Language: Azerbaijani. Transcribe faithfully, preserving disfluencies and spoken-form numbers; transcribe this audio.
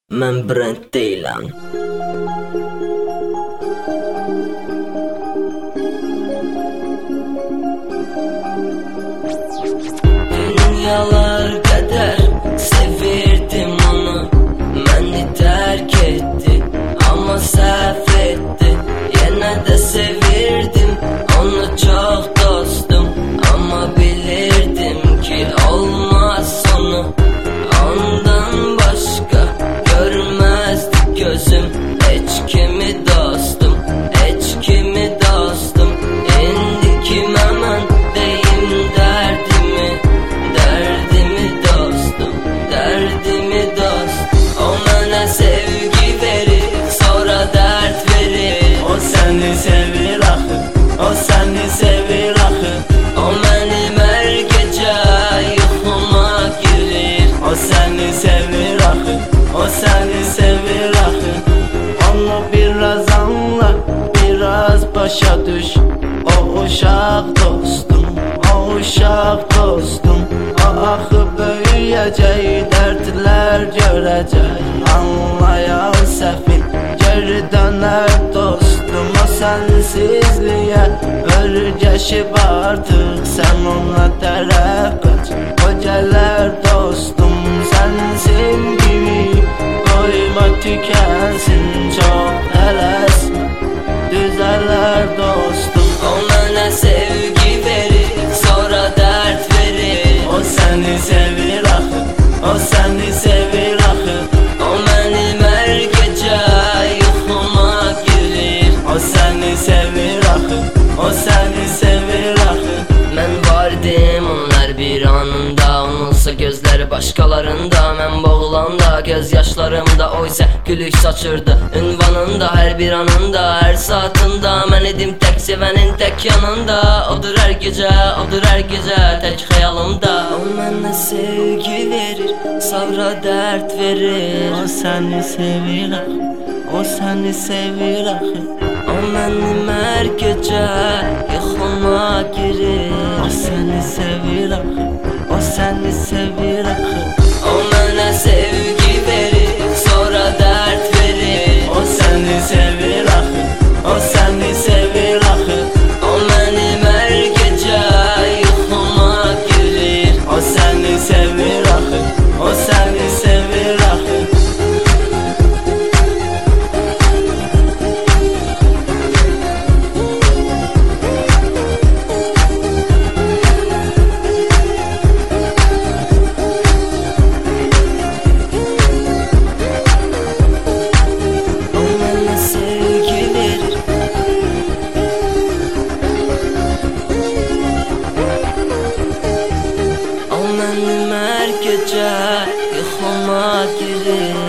Mən brend deyiləm. Dünyalar qədər sevirdim onu, məni tərk etdi, amma səhv etdi. Yenə də sevirdim onu çox dostum, amma bilirdim ki olmaz sonu. Ondan başqa görməzdi gözüm heç kimi dostum, heç kimi dostum. İndi kimə mən deyim dərdimi, dərdimi dostum, dərdimi dost. O mənə sevgi verir, sonra dərd verir. O səni sevir axı, o səni sevir axı. O mənim hər gecə yuxuma girir. O səni sevir axı, o səni sevir axı. Onu biraz anla, biraz başa düş. O uşaq dostum, o uşaq dostum. O axı böyüyəcək, dərdlər görəcək. Anlayan səfil geri dönər dostum. O sənsizliyə örgəşib artıq, sən ona tərəf qaç. O gələr dostum, sən sevgimi qoyma tükənsin. Çox tələsmə, düzələr dostum. O mənə sevgi verir, sonra dərd verir. O səni sevir axı, o səni sevir axı. O mənim hər gecə yuxuma girir. O səni sevir axı, o səni sevir axı. Mən vardım onlar bir anında, onunsa gözləri başqalarında. Mən boğulanda göz yaşlarımda, o isə gülük saçırdı ünvanında. Hər bir anında, hər saatında mən idim tək sevənin tək yanında. Odur hər gecə, odur hər gecə tək xəyalımda. O mənə sevgi verir, sonra dərd verir. O səni sevir axı, o səni sevir axı. O mənim hər gecə yuxuma girir. O səni sevir axı, o səni sevir axı. O mənə sevgi verir, sonra dərd verir. O səni sevir axı, o səni sevir axı. O mənim hər gecə yuxuma girir. O səni sevir axı, o səni sevir axı. O mənim hər gecə yuxuma girir.